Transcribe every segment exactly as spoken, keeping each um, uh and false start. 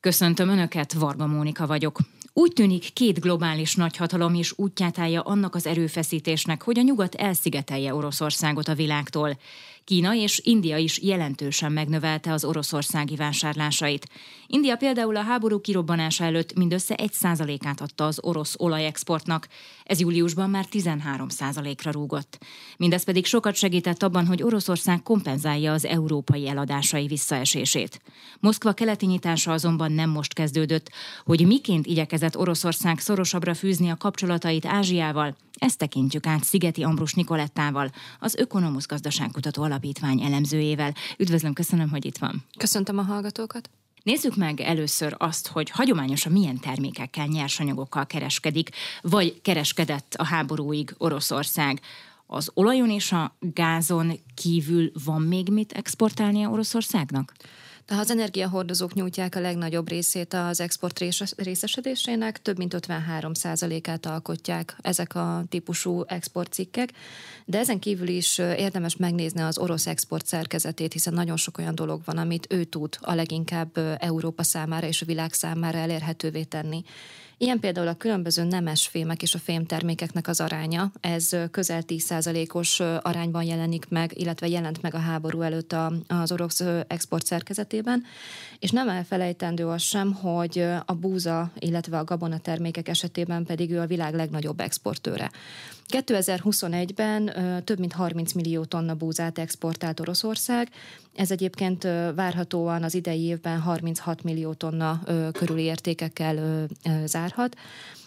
Köszöntöm Önöket, Varga Mónika vagyok. Úgy tűnik, két globális nagyhatalom is útját állja annak az erőfeszítésnek, hogy a nyugat elszigetelje Oroszországot a világtól. Kína és India is jelentősen megnövelte az oroszországi vásárlásait. India például a háború kirobbanása előtt mindössze egy százalékát adta az orosz olajexportnak, ez júliusban már tizenhárom százalékra rúgott. Mindez pedig sokat segített abban, hogy Oroszország kompenzálja az európai eladásai visszaesését. Moszkva keleti nyitása azonban nem most kezdődött, hogy miként igyekezett Oroszország szorosabbra fűzni a kapcsolatait Ázsiával, ezt tekintjük át Szigeti Ambrus Nikolettával, az Ökonomusz Gazdaságkutató Alapítvány elemzőjével. Üdvözlöm, köszönöm, hogy itt van. Köszöntöm a hallgatókat. Nézzük meg először azt, hogy hagyományosan milyen termékekkel, nyersanyagokkal kereskedik, vagy kereskedett a háborúig Oroszország. Az olajon és a gázon kívül van még mit exportálnia Oroszországnak? De az energiahordozók nyújtják a legnagyobb részét az export részesedésének, több mint ötvenhárom százalékát alkotják ezek a típusú exportcikkek, de ezen kívül is érdemes megnézni az orosz export szerkezetét, hiszen nagyon sok olyan dolog van, amit ő tud a leginkább Európa számára és a világ számára elérhetővé tenni. Ilyen például a különböző nemes fémek és a fémtermékeknek az aránya, ez közel tíz százalékos arányban jelenik meg, illetve jelent meg a háború előtt az orosz export szerkezetében, és nem elfelejtendő az sem, hogy a búza, illetve a gabona termékek esetében pedig ő a világ legnagyobb exportőre. kétezer-huszonegyben több mint harminc millió tonna búzát exportált Oroszország, ez egyébként várhatóan az idei évben harminchat millió tonna körüli értékekkel zárhat,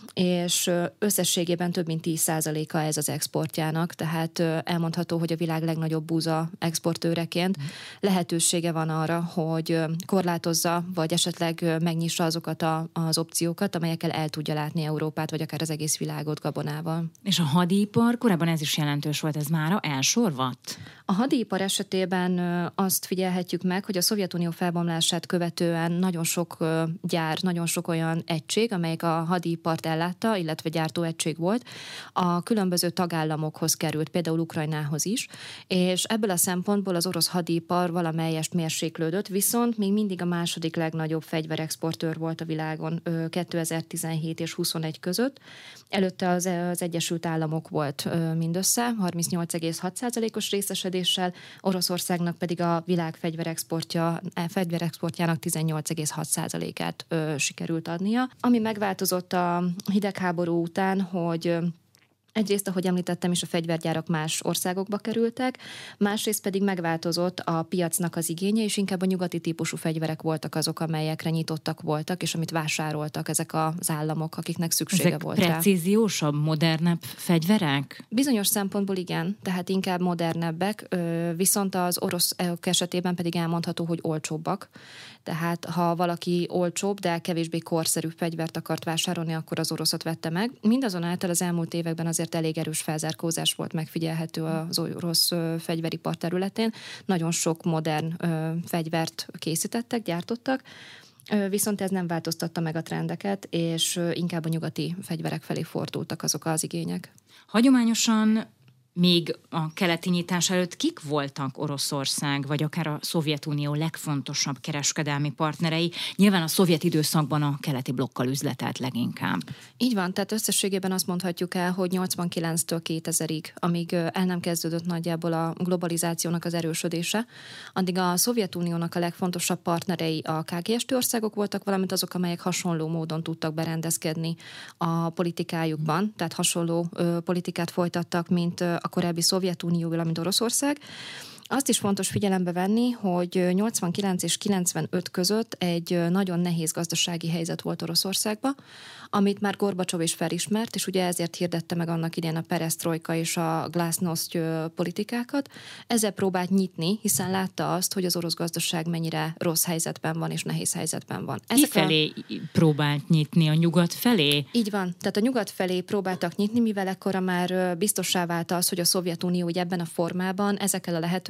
és összességében több mint tíz százaléka ez az exportjának, tehát elmondható, hogy a világ legnagyobb búza exportőreként lehetősége van arra, hogy korlátozza, vagy esetleg megnyissa azokat a, az opciókat, amelyekkel el tudja látni Európát, vagy akár az egész világot gabonával. És a hadipar, korábban ez is jelentős volt, ez mára elsorvadt? A hadipar esetében azt figyelhetjük meg, hogy a Szovjetunió felbomlását követően nagyon sok gyár, nagyon sok olyan egység, amelyek a hadipart ellátta, illetve gyártóegység volt, a különböző tagállamokhoz került, például Ukrajnához is, és ebből a szempontból az orosz hadipar valamelyest mérséklődött, viszont még mindig a második legnagyobb fegyverexportőr volt a világon kétezer-tizenhét és huszonegy között. Előtte az, az Egyesült Államok volt mindössze, harmincnyolc egész hat százalékos részesedéssel, Oroszországnak pedig a világ fegyverexportja, fegyverexportjának tizennyolc egész hat százalékát sikerült adnia. Ami megváltozott a hidegháború után, hogy egyrészt, ahogy említettem is, a fegyvergyárak más országokba kerültek, másrészt pedig megváltozott a piacnak az igénye, és inkább a nyugati típusú fegyverek voltak azok, amelyekre nyitottak voltak, és amit vásároltak ezek az államok, akiknek szüksége ezek volt rá. Precíziósabb, modernebb fegyverek? Bizonyos szempontból igen, tehát inkább modernebbek, viszont az orosz esetében pedig elmondható, hogy olcsóbbak. Tehát ha valaki olcsóbb, de kevésbé korszerű fegyvert akart vásárolni, akkor az oroszot vette meg. Mindazonáltal az elmúlt években azért elég erős felzárkózás volt megfigyelhető az orosz fegyveripar területén. Nagyon sok modern fegyvert készítettek, gyártottak, viszont ez nem változtatta meg a trendeket, és inkább a nyugati fegyverek felé fordultak azok az igények. Hagyományosan még a keleti nyitás előtt kik voltak Oroszország, vagy akár a Szovjetunió legfontosabb kereskedelmi partnerei? Nyilván a szovjet időszakban a keleti blokkal üzletelt leginkább. Így van, tehát összességében azt mondhatjuk el, hogy nyolcvankilenctől kétezerig, amíg el nem kezdődött nagyjából a globalizációnak az erősödése, addig a Szovjetuniónak a legfontosabb partnerei a ká gé es té országok voltak, valamint azok, amelyek hasonló módon tudtak berendezkedni a politikájukban, tehát hasonló ö, politikát folytattak, mint a korábbi Szovjetunió, valamint Oroszország. Azt is fontos figyelembe venni, hogy nyolcvankilenc és kilencvenöt között egy nagyon nehéz gazdasági helyzet volt Oroszországban, amit már Gorbacsov is felismert, és ugye ezért hirdette meg annak idején a peresztrojka és a glasznost politikákat. Ezzel próbált nyitni, hiszen látta azt, hogy az orosz gazdaság mennyire rossz helyzetben van és nehéz helyzetben van. Ki felé a... próbált nyitni? A nyugat felé? Így van. Tehát a nyugat felé próbáltak nyitni, mivel ekkora már biztossá vált az, hogy a Szovjetunió ugye ebben a formában ezekkel a lehetőségekkel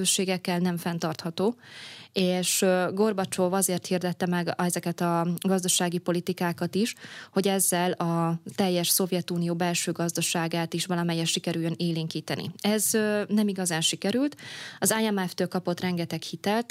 lehetőségekkel nem fenntartható, és Gorbacsov azért hirdette meg ezeket a gazdasági politikákat is, hogy ezzel a teljes Szovjetunió belső gazdaságát is valamelyes sikerüljön élénkíteni. Ez nem igazán sikerült. Az I M F-től kapott rengeteg hitelt.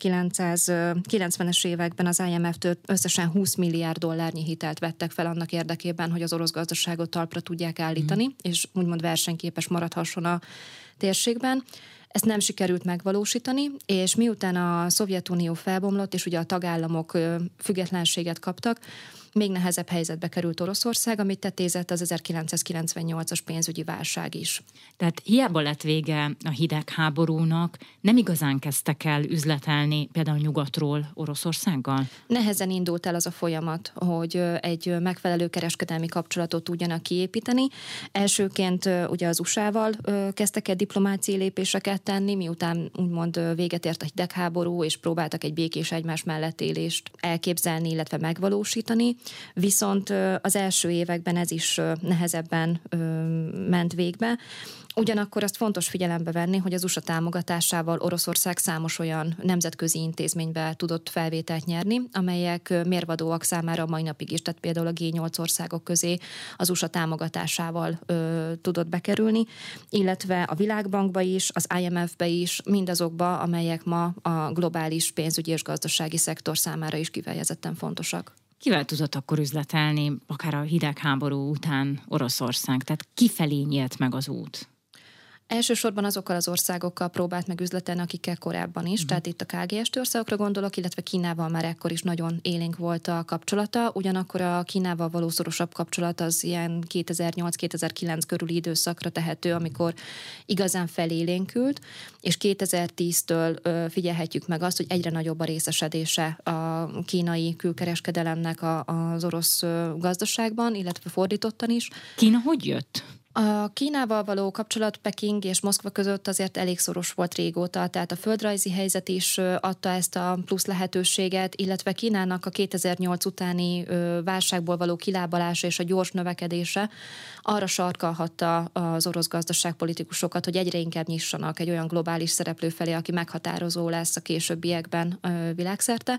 ezerkilencszázkilencvenes években az I M F-től összesen húsz milliárd dollárnyi hitelt vettek fel annak érdekében, hogy az orosz gazdaságot talpra tudják állítani, mm. és úgymond versenyképes maradhasson a térségben. Ezt nem sikerült megvalósítani, és miután a Szovjetunió felbomlott, és ugye a tagállamok függetlenséget kaptak, még nehezebb helyzetbe került Oroszország, amit tetézett az ezerkilencszázkilencvennyolcas pénzügyi válság is. Tehát hiába lett vége a hidegháborúnak, nem igazán kezdtek el üzletelni például nyugatról Oroszországgal? Nehezen indult el az a folyamat, hogy egy megfelelő kereskedelmi kapcsolatot tudjanak kiépíteni. Elsőként ugye az u es á-val kezdtek el diplomáciai lépéseket tenni, miután úgymond véget ért a hidegháború, és próbáltak egy békés egymás mellett élést elképzelni, illetve megvalósítani. Viszont az első években ez is nehezebben ment végbe. Ugyanakkor azt fontos figyelembe venni, hogy az u es á támogatásával Oroszország számos olyan nemzetközi intézménybe tudott felvételt nyerni, amelyek mérvadóak számára a mai napig is, tehát például a G nyolc országok közé az u es á támogatásával ö, tudott bekerülni, illetve a Világbankba is, az I M F-be is, mindazokba, amelyek ma a globális pénzügyi és gazdasági szektor számára is kifejezetten fontosak. Kivel tudott akkor üzletelni, akár a hidegháború után Oroszország? Tehát kifelé nyílt meg az út? Elsősorban azokkal az országokkal próbált meg üzletelni, akikkel korábban is, mm. tehát itt a K G S T országokra gondolok, illetve Kínával már ekkor is nagyon élénk volt a kapcsolata, ugyanakkor a Kínával való szorosabb kapcsolat az ilyen kétezer-nyolc-kétezer-kilenc körüli időszakra tehető, amikor igazán felélénkült, és kétezer-tíztől figyelhetjük meg azt, hogy egyre nagyobb a részesedése a kínai külkereskedelemnek az orosz gazdaságban, illetve fordítottan is. Kína hogy jött? A Kínával való kapcsolat Peking és Moszkva között azért elég szoros volt régóta, tehát a földrajzi helyzet is adta ezt a plusz lehetőséget, illetve Kínának a kétezer-nyolc utáni válságból való kilábalása és a gyors növekedése arra sarkalhatta az orosz gazdaságpolitikusokat, hogy egyre inkább nyissanak egy olyan globális szereplő felé, aki meghatározó lesz a későbbiekben világszerte.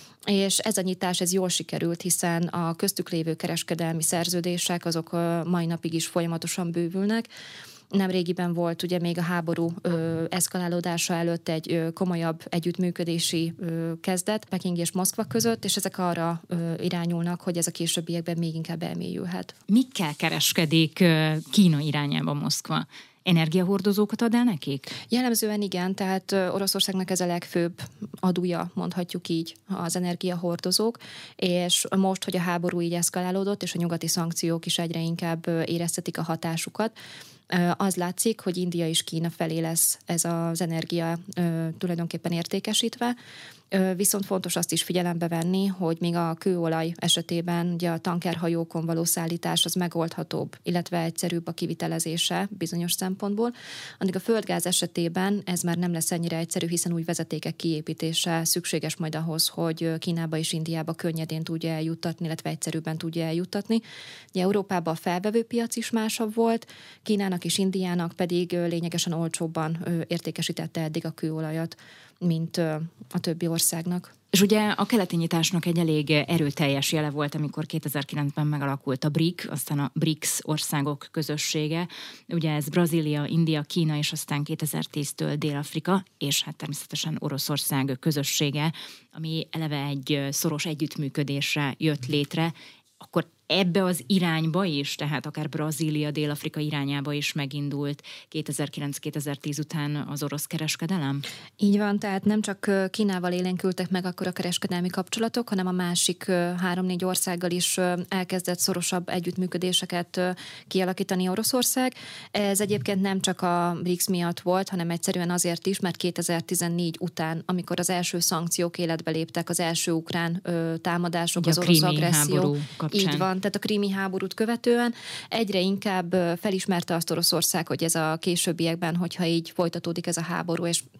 És ez a nyitás, ez jól sikerült, hiszen a köztük lévő kereskedelmi szerződések, azok mai napig is folyamatosan bővülnek. Nemrégiben volt ugye még a háború ö, eszkalálódása előtt egy ö, komolyabb együttműködési ö, kezdet Peking és Moszkva között, és ezek arra ö, irányulnak, hogy ez a későbbiekben még inkább elmélyülhet. Mikkel kereskedik ö, Kína irányába Moszkva? Energiahordozókat ad el nekik? Jellemzően igen, tehát Oroszországnak ez a legfőbb adója, mondhatjuk így, az energiahordozók, és most, hogy a háború így eszkalálódott, és a nyugati szankciók is egyre inkább éreztetik a hatásukat, az látszik, hogy India és Kína felé lesz ez az energia tulajdonképpen értékesítve, viszont fontos azt is figyelembe venni, hogy még a kőolaj esetében ugye a tankerhajókon való szállítás az megoldhatóbb, illetve egyszerűbb a kivitelezése bizonyos szempontból. Addig a földgáz esetében ez már nem lesz ennyire egyszerű, hiszen új vezetékek kiépítése szükséges majd ahhoz, hogy Kínába és Indiába könnyedén tudja eljuttatni, illetve egyszerűbben tudja eljuttatni. Ugye Európában a felvevő piac is másabb volt, Kínának és Indiának pedig lényegesen olcsóbban értékesítette eddig a kőolajat, mint a többi országnak. És ugye a keleti nyitásnak egy elég erőteljes jele volt, amikor kétezer-kilencben megalakult a B R I C, aztán a B R I C S országok közössége. Ugye ez Brazília, India, Kína, és aztán kétezer-tíztől Dél-Afrika, és hát természetesen Oroszország közössége, ami eleve egy szoros együttműködésre jött létre. Akkor ebbe az irányba is, tehát akár Brazília, Dél-Afrika irányába is megindult kétezer-kilenc-kétezer-tíz után az orosz kereskedelem? Így van, tehát nem csak Kínával élénkültek meg akkor a kereskedelmi kapcsolatok, hanem a másik három-négy országgal is elkezdett szorosabb együttműködéseket kialakítani Oroszország. Ez egyébként nem csak a B R I C S miatt volt, hanem egyszerűen azért is, mert kétezer-tizennégy után, amikor az első szankciók életbe léptek, az első ukrán támadások, ugye az orosz agresszió. Így van. Tehát a krími háborút követően egyre inkább felismerte azt Oroszország, hogy ez a későbbiekben, hogyha így folytatódik ez a háború, és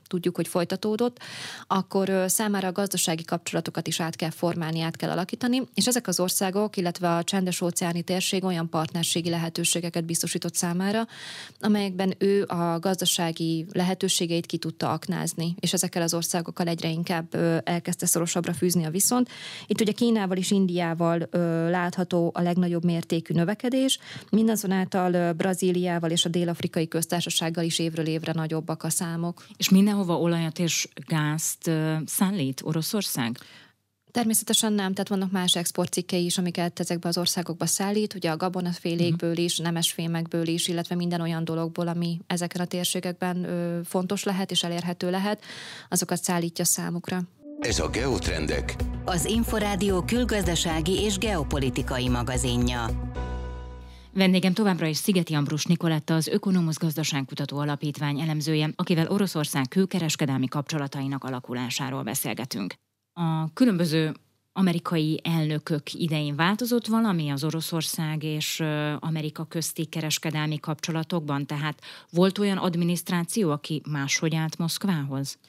tudjuk, hogy folytatódott, akkor számára a gazdasági kapcsolatokat is át kell formálni, át kell alakítani, és ezek az országok, illetve a csendes-óceáni térség olyan partnerségi lehetőségeket biztosított számára, amelyekben ő a gazdasági lehetőségeit ki tudta aknázni, és ezekkel az országokkal egyre inkább elkezdte szorosabbra fűzni a viszont. Itt ugye Kínával és Indiával látható a legnagyobb mértékű növekedés, mindazonáltal Brazíliával és a Dél-Afrikai Köztársasággal is évről évre nagyobbak a számok. És mindenhova olajat és gázt szállít Oroszország? Természetesen nem, tehát vannak más exportcikkei is, amiket ezekbe az országokba szállít, ugye a gabonafélékből is, nemesfémekből is, illetve minden olyan dologból, ami ezeken a térségekben ö, fontos lehet és elérhető lehet, azokat szállítja számukra. Ez a Geotrendek, az Inforádió külgazdasági és geopolitikai magazinja. Vendégem továbbra is Szigeti Ambrus Nikoletta, az Ökonomusz Gazdaságkutató Alapítvány elemzője, akivel Oroszország külkereskedelmi kapcsolatainak alakulásáról beszélgetünk. A különböző amerikai elnökök idején változott valami az Oroszország és Amerika közti kereskedelmi kapcsolatokban? Tehát volt olyan adminisztráció, aki máshogy állt Moszkvához?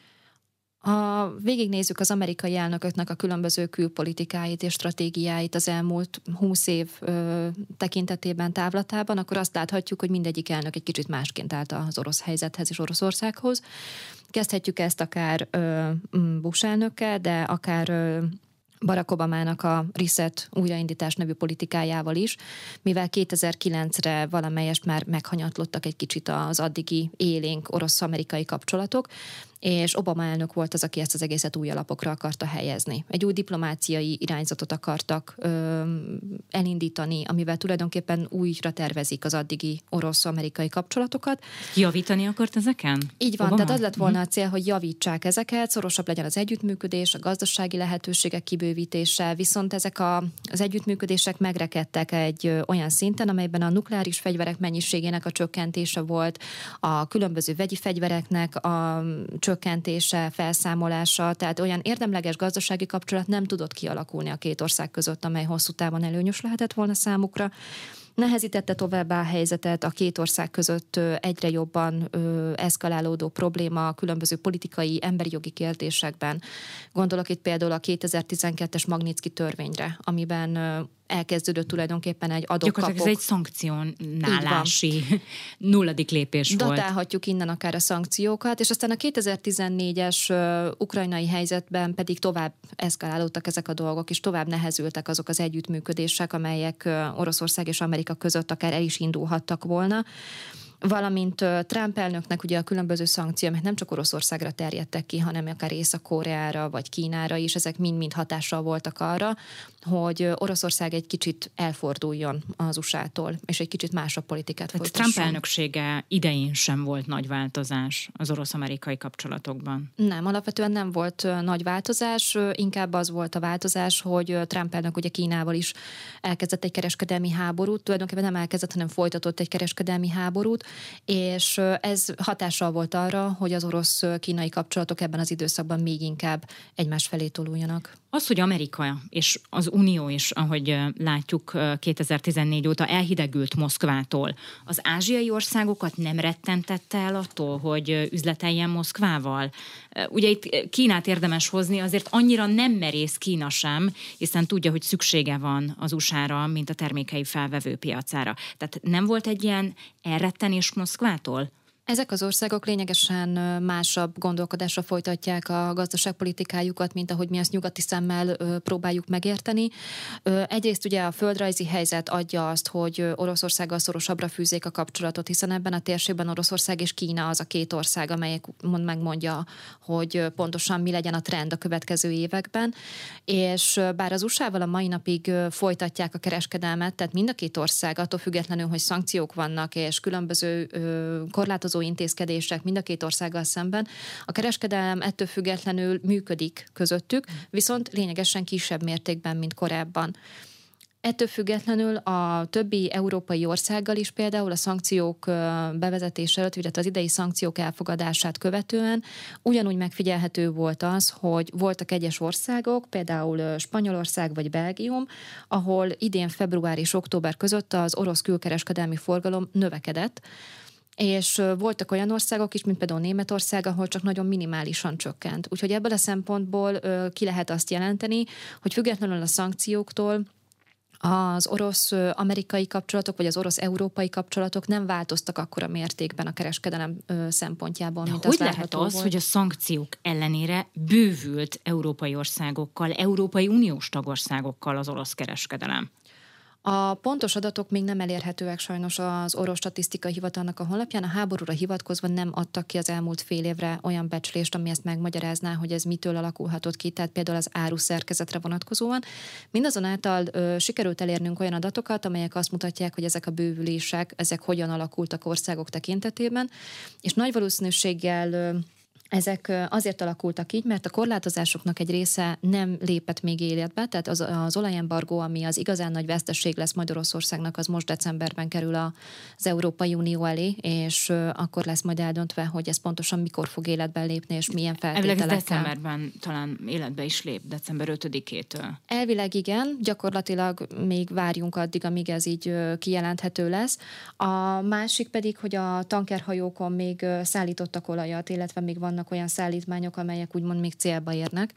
Ha végignézzük az amerikai elnököknek a különböző külpolitikáit és stratégiáit az elmúlt húsz év ö, tekintetében, távlatában, akkor azt láthatjuk, hogy mindegyik elnök egy kicsit másként állt az orosz helyzethez és Oroszországhoz. Kezdhetjük ezt akár ö, Bush elnökkel, de akár ö, Barack Obamának a Reset újraindítás nevű politikájával is, mivel kétezer-kilencre valamelyest már meghanyatlottak egy kicsit az addigi élénk orosz-amerikai kapcsolatok, és Obama elnök volt az, aki ezt az egészet új alapokra akarta helyezni. Egy új diplomáciai irányzatot akartak ö, elindítani, amivel tulajdonképpen újra tervezik az addigi orosz-amerikai kapcsolatokat. Javítani akart ezeken? Így van, Obama? tehát az lett volna a cél, hogy javítsák ezeket, szorosabb legyen az együttműködés, a gazdasági lehetőségek kibővítése, viszont ezek a, az együttműködések megrekedtek egy ö, olyan szinten, amelyben a nukleáris fegyverek mennyiségének a csökkentése volt, a különböző vegyi fegyvereknek a csökkentése, felszámolása, tehát olyan érdemleges gazdasági kapcsolat nem tudott kialakulni a két ország között, amely hosszú távon előnyös lehetett volna számukra. Nehezítette továbbá a helyzetet a két ország között egyre jobban ö, eszkalálódó probléma a különböző politikai, emberi jogi kérdésekben. Gondolok itt például a kétezer-tizenkettes Magnitsky törvényre, amiben ö, elkezdődött tulajdonképpen egy adok-kapok. Gyakorlatilag ez egy szankcionálási nulladik lépés volt. Datálhatjuk innen akár a szankciókat, és aztán a kétezer-tizennégyes uh, ukrajnai helyzetben pedig tovább eszkalálódtak ezek a dolgok, és tovább nehezültek azok az együttműködések, amelyek uh, Oroszország és Amerika között akár el is indulhattak volna. Valamint Trump elnöknek ugye a különböző szankciók, amelyek nem csak Oroszországra terjedtek ki, hanem akár Észak-Koreára vagy Kínára is, ezek mind-mind hatással voltak arra, hogy Oroszország egy kicsit elforduljon az u es á-tól, és egy kicsit másabb politikát Tehát folytasson. Trump elnöksége idején sem volt nagy változás az orosz-amerikai kapcsolatokban. Nem, alapvetően nem volt nagy változás, inkább az volt a változás, hogy Trump elnök ugye Kínával is elkezdett egy kereskedelmi háborút, tulajdonképpen nem elkezdett, hanem folytatott egy kereskedelmi háborút, és ez hatással volt arra, hogy az orosz-kínai kapcsolatok ebben az időszakban még inkább egymás felé toluljanak. Az, hogy Amerika és az Unió is, ahogy látjuk, kétezer-tizennégy óta elhidegült Moszkvától, az ázsiai országokat nem rettentette el attól, hogy üzleteljen Moszkvával? Ugye itt Kínát érdemes hozni, azért annyira nem merész Kína sem, hiszen tudja, hogy szüksége van az u es á-ra, mint a termékei felvevő piacára. Tehát nem volt egy ilyen elrettenés Moszkvától? Ezek az országok lényegesen másabb gondolkodásra folytatják a gazdaságpolitikájukat, mint ahogy mi azt nyugati szemmel próbáljuk megérteni. Egyrészt ugye a földrajzi helyzet adja azt, hogy Oroszországgal szorosabbra fűzzék a kapcsolatot, hiszen ebben a térségben Oroszország és Kína az a két ország, amelyek megmondja, hogy pontosan mi legyen a trend a következő években. És bár az u es á-val a mai napig folytatják a kereskedelmet, tehát mind a két ország, attól függetlenül, hogy szankciók vannak és különböző korlátozó intézkedések mind a két országgal szemben. A kereskedelem ettől függetlenül működik közöttük, viszont lényegesen kisebb mértékben, mint korábban. Ettől függetlenül a többi európai országgal is például a szankciók bevezetése előtt, illetve az idei szankciók elfogadását követően ugyanúgy megfigyelhető volt az, hogy voltak egyes országok, például Spanyolország vagy Belgium, ahol idén február és október között az orosz külkereskedelmi forgalom növekedett. és voltak olyan országok is, mint például Németország, ahol csak nagyon minimálisan csökkent. Úgyhogy ebből a szempontból ki lehet azt jelenteni, hogy függetlenül a szankcióktól az orosz-amerikai kapcsolatok, vagy az orosz-európai kapcsolatok nem változtak akkora mértékben a kereskedelem szempontjából, de mint hogy az lehet várható az, volt. hogy a szankciók ellenére bővült európai országokkal, Európai Uniós tagországokkal az orosz kereskedelem? A pontos adatok még nem elérhetőek sajnos az orosz statisztikai hivatalnak a honlapján. A háborúra hivatkozva nem adtak ki az elmúlt fél évre olyan becslést, ami ezt megmagyarázná, hogy ez mitől alakulhatott ki, tehát például az áruszerkezetre vonatkozóan. Mindazonáltal ö, sikerült elérnünk olyan adatokat, amelyek azt mutatják, hogy ezek a bővülések, ezek hogyan alakultak országok tekintetében, és nagy valószínűséggel ö, ezek azért alakultak így, mert a korlátozásoknak egy része nem lépett még életbe, tehát az, az olajembargó, ami az igazán nagy veszteség lesz Magyarországnak, az most decemberben kerül az Európai Unió elé, és akkor lesz majd eldöntve, hogy ez pontosan mikor fog életben lépni, és milyen feltételekkel. Elvileg decemberben talán életbe is lép, december ötödikétől. Elvileg igen, gyakorlatilag még várjunk addig, amíg ez így kijelenthető lesz. A másik pedig, hogy a tankerhajókon még szállítottak olajat, illetve még van olyan szállítmányok, amelyek úgymond még célba érnek,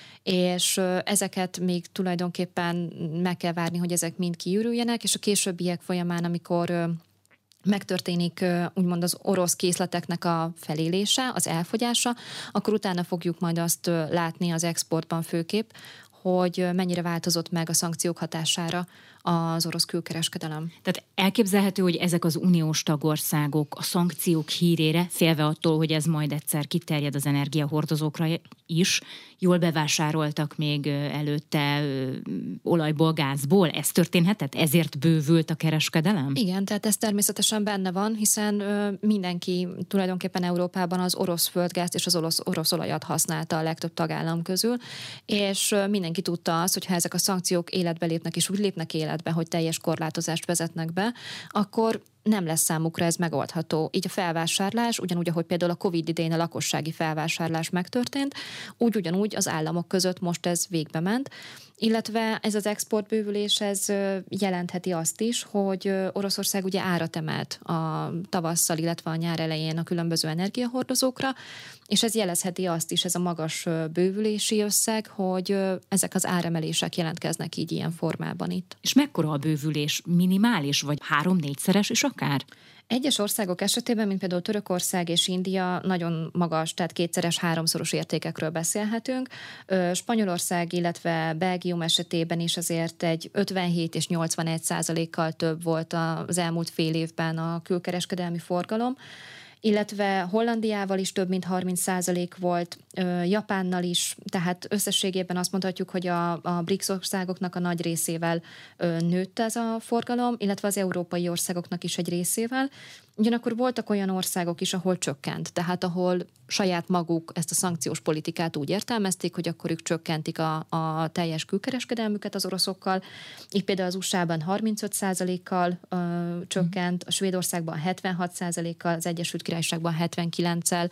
és ezeket még tulajdonképpen meg kell várni, hogy ezek mind kiürüljenek, és a későbbiek folyamán, amikor megtörténik úgymond az orosz készleteknek a felélése, az elfogyása, akkor utána fogjuk majd azt látni az exportban főképp, hogy mennyire változott meg a szankciók hatására az orosz külkereskedelem. Tehát elképzelhető, hogy ezek az uniós tagországok a szankciók hírére, félve attól, hogy ez majd egyszer kiterjed az energiahordozókra is, jól bevásároltak még előtte olajból, gázból. Ez történhetett? Ezért bővült a kereskedelem? Igen, tehát ez természetesen benne van, hiszen mindenki tulajdonképpen Európában az orosz földgázt és az orosz, orosz olajat használta a legtöbb tagállam közül, és mindenki tudta azt, hogy ha ezek a szankciók életbe lépnek, és úgy lépnek életbe, hogy teljes korlátozást vezetnek be, akkor nem lesz számukra ez megoldható. Így a felvásárlás, ugyanúgy, ahogy például a Covid idején a lakossági felvásárlás megtörtént, úgy ugyanúgy az államok között most ez végbe ment, illetve ez az exportbővülés, ez jelentheti azt is, hogy Oroszország ugye árat emelt a tavasszal, illetve a nyár elején a különböző energiahordozókra, és ez jelezheti azt is, ez a magas bővülési összeg, hogy ezek az áremelések jelentkeznek így ilyen formában itt. És mekkora a bővülés? Minimális, vagy három-négyszeres is akár? Egyes országok esetében, mint például Törökország és India, nagyon magas, tehát kétszeres, háromszoros értékekről beszélhetünk. Spanyolország, illetve Belgium esetében is azért egy ötvenhét és nyolcvanegy százalékkal több volt az elmúlt fél évben a külkereskedelmi forgalom, illetve Hollandiával is több mint harminc százalék volt, Japánnal is, tehát összességében azt mondhatjuk, hogy a, a BRICS országoknak a nagy részével nőtt ez a forgalom, illetve az európai országoknak is egy részével. Ugyanakkor voltak olyan országok is, ahol csökkent, tehát ahol saját maguk ezt a szankciós politikát úgy értelmezték, hogy akkor ők csökkentik a, a teljes külkereskedelmüket az oroszokkal. Így például az u es á-ban harmincöt százalékkal ö, csökkent, a Svédországban hetvenhat százalékkal, az Egyesült Királyságban hetvenkilenccel,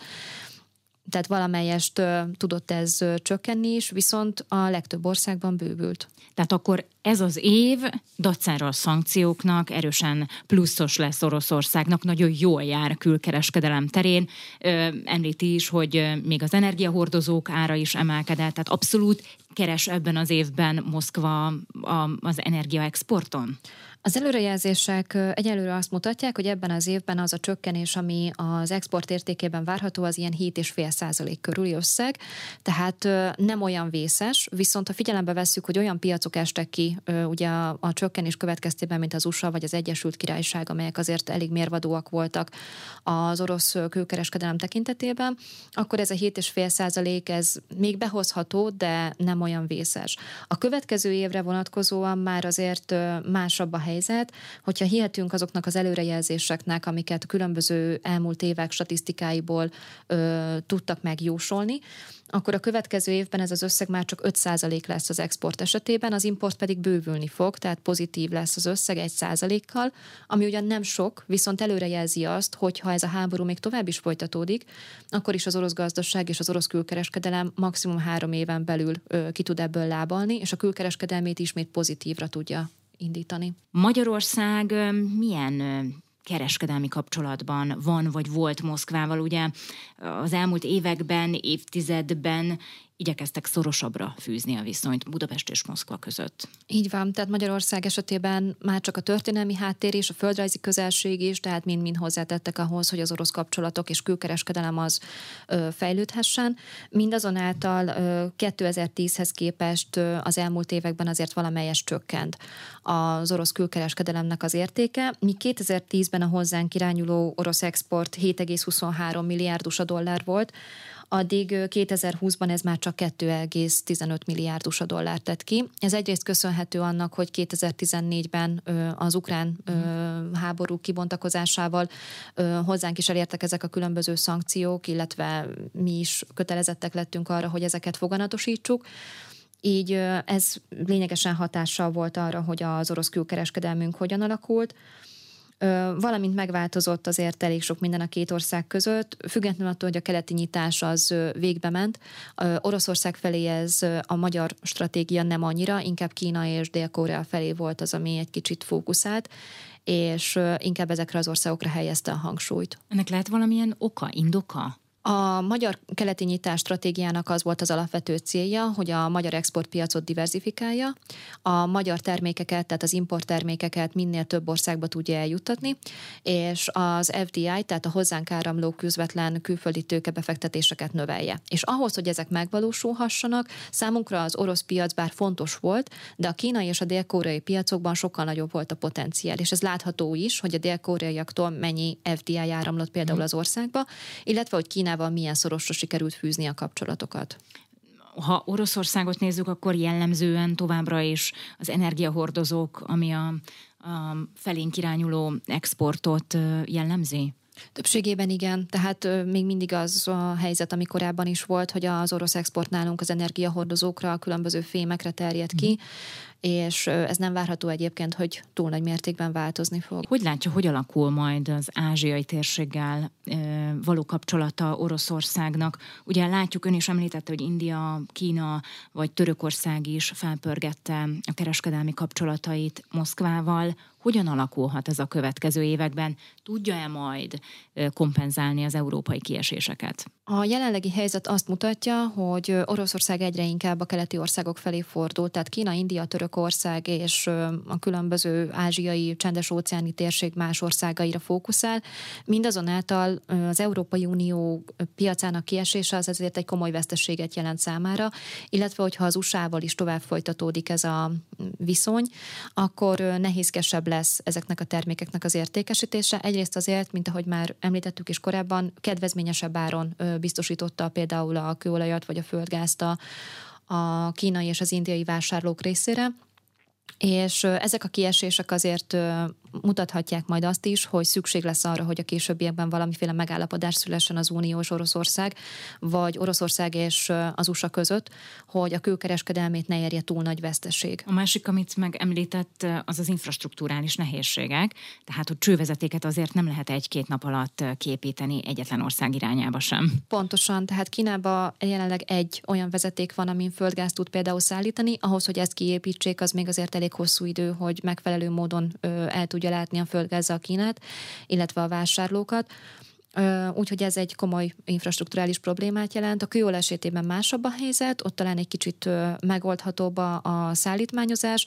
tehát valamelyest ö, tudott ez ö, csökkenni is, viszont a legtöbb országban bővült. Tehát akkor ez az év dacára a szankcióknak erősen pluszos lesz Oroszországnak, nagyon jól jár külkereskedelem terén. Ö, említi is, hogy még az energiahordozók ára is emelkedett, tehát abszolút keres ebben az évben Moszkva a, az energiaexporton? Az előrejelzések egyelőre azt mutatják, hogy ebben az évben az a csökkenés, ami az export értékében várható, az ilyen hét egész öt százalék körüli összeg, tehát nem olyan vészes, viszont ha figyelembe vesszük, hogy olyan piacok estek ki ugye a, a csökkenés következtében, mint az u es á vagy az Egyesült Királyság, amelyek azért elég mérvadóak voltak az orosz külkereskedelem tekintetében, akkor ez a hét egész öt százalék ez még behozható, de nem olyan vészes. A következő évre vonatkozóan már azért másabb a helyzet, hogyha hihetünk azoknak az előrejelzéseknek, amiket különböző elmúlt évek statisztikáiból ö, tudtak megjósolni, akkor a következő évben ez az összeg már csak öt százalék lesz az export esetében, az import pedig bővülni fog, tehát pozitív lesz az összeg egy százalékkal, ami ugyan nem sok, viszont előrejelzi azt, hogy ha ez a háború még tovább is folytatódik, akkor is az orosz gazdaság és az orosz külkereskedelem maximum három éven belül ö, ki tud ebből lábalni, és a külkereskedelmét ismét pozitívra tudja indítani. Magyarország milyen kereskedelmi kapcsolatban van, vagy volt Moszkvával. Ugye az elmúlt években, évtizedben igyekeztek szorosabbra fűzni a viszonyt Budapest és Moszkva között. Így van, tehát Magyarország esetében már csak a történelmi háttér és a földrajzi közelség is, tehát mind-mind hozzátettek ahhoz, hogy az orosz kapcsolatok és külkereskedelem az ö, fejlődhessen. Mindazonáltal ö, kétezer-tízhez képest ö, az elmúlt években azért valamelyes csökkent az orosz külkereskedelemnek az értéke. Míg kétezer-tízben a hozzánk irányuló orosz export hét egész huszonhárom milliárd u es á dollár volt, addig kétezer-húszban ez már csak két egész tizenöt milliárd u es á dollár tett ki. Ez egyrészt köszönhető annak, hogy kétezer-tizennégyben az ukrán háború kibontakozásával hozzánk is elértek ezek a különböző szankciók, illetve mi is kötelezettek lettünk arra, hogy ezeket foganatosítsuk. Így ez lényegesen hatással volt arra, hogy az orosz külkereskedelmünk hogyan alakult. Valamint megváltozott azért elég sok minden a két ország között, függetlenül attól, hogy a keleti nyitás az végbe ment. Oroszország felé ez a magyar stratégia nem annyira, inkább Kína és Dél-Korea felé volt az, ami egy kicsit fókuszált, és inkább ezekre az országokra helyezte a hangsúlyt. Ennek lehet valamilyen oka, indoka? A magyar keleti nyitás stratégiának az volt az alapvető célja, hogy a magyar exportpiacot diverzifikálja, a magyar termékeket, tehát az importtermékeket minél több országba tudja eljuttatni, és az ef dé i, tehát a hozzánk áramló közvetlen külföldi tőkebefektetéseket növelje. És ahhoz, hogy ezek megvalósulhassanak, számunkra az orosz piac bár fontos volt, de a kínai és a dél-koreai piacokban sokkal nagyobb volt a potenciál, és ez látható is, hogy a dél-koreaiaktól mennyi ef dé i áramlott például az országba, illetve hogy Kínában milyen szorosra sikerült fűzni a kapcsolatokat. Ha Oroszországot nézzük, akkor jellemzően továbbra is az energiahordozók, ami a, a felénk irányuló exportot jellemzi? Többségében igen, tehát ö, még mindig az a helyzet, ami korábban is volt, hogy az orosz export nálunk az energiahordozókra, a különböző fémekre terjed ki, mm. és ö, ez nem várható egyébként, hogy túl nagy mértékben változni fog. Hogy látja, hogy alakul majd az ázsiai térséggel ö, való kapcsolata Oroszországnak? Ugye látjuk, ön is említette, hogy India, Kína vagy Törökország is felpörgette a kereskedelmi kapcsolatait Moszkvával. Hogyan alakulhat ez a következő években? Tudja-e majd kompenzálni az európai kieséseket? A jelenlegi helyzet azt mutatja, hogy Oroszország egyre inkább a keleti országok felé fordul, tehát Kína, India, Törökország és a különböző ázsiai, csendes-óceáni térség más országaira fókuszál. Mindazonáltal az Európai Unió piacának kiesése az ezért egy komoly veszteséget jelent számára, illetve hogyha az u es á-val is tovább folytatódik ez a viszony, akkor nehézkesebb lesz ezeknek a termékeknek az értékesítése. Egyrészt azért, mint ahogy már említettük is korábban, kedvezményesebb áron biztosította például a kőolajat vagy a földgázt a, a kínai és az indiai vásárlók részére. És ezek a kiesések azért mutathatják majd azt is, hogy szükség lesz arra, hogy a későbbiekben valamiféle megállapodás szülessen az Unió és Oroszország, vagy Oroszország és az u es á között, hogy a külkereskedelmét ne érje túl nagy veszteség. A másik, amit megemlített, az az infrastrukturális nehézségek, tehát hogy csővezetéket azért nem lehet egy-két nap alatt kiépíteni egyetlen ország irányába sem. Pontosan, tehát Kínában jelenleg egy olyan vezeték van, amin földgázt tud például szállítani, ahhoz, hogy ezt kiépítsék, az még azért elég hosszú idő, hogy megfelelő módon ö, el tudja látni a földgázzal Kínát, illetve a vásárlókat. Úgyhogy ez egy komoly infrastrukturális problémát jelent. A kőolaj esetében másabb a helyzet, ott talán egy kicsit megoldhatóbb a, a szállítmányozás,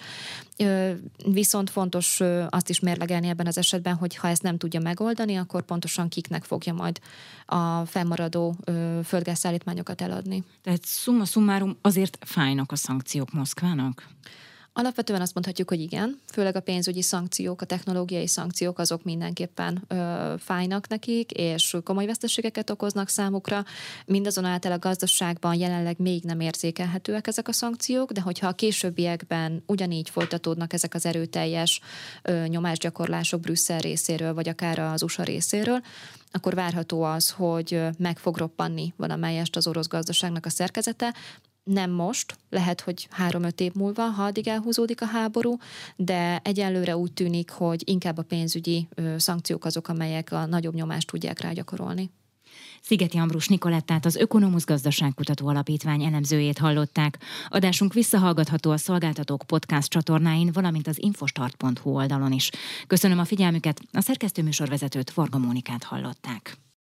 viszont fontos azt is mérlegelni ebben az esetben, hogy ha ezt nem tudja megoldani, akkor pontosan kiknek fogja majd a fennmaradó földgázszállítmányokat eladni. Tehát summa summarum azért fájnak a szankciók Moszkvának? Alapvetően azt mondhatjuk, hogy igen, főleg a pénzügyi szankciók, a technológiai szankciók azok mindenképpen ö, fájnak nekik, és komoly veszteségeket okoznak számukra. Mindazonáltal a gazdaságban jelenleg még nem érzékelhetőek ezek a szankciók, de hogyha a későbbiekben ugyanígy folytatódnak ezek az erőteljes ö, nyomásgyakorlások Brüsszel részéről, vagy akár az u es á részéről, akkor várható az, hogy meg fog roppanni valamelyest az orosz gazdaságnak a szerkezete. Nem most, lehet, hogy három-öt év múlva, ha addig elhúzódik a háború, de egyelőre úgy tűnik, hogy inkább a pénzügyi ö, szankciók azok, amelyek a nagyobb nyomást tudják rá gyakorolni. Szigeti Ambrus Nikolettát, az Ökonomusz Gazdaságkutató Alapítvány elemzőjét hallották. Adásunk visszahallgatható a Szolgáltatók podcast csatornáin, valamint az infostart pont hu oldalon is. Köszönöm a figyelmüket, a szerkesztőműsorvezetőt, Varga Mónikát hallották.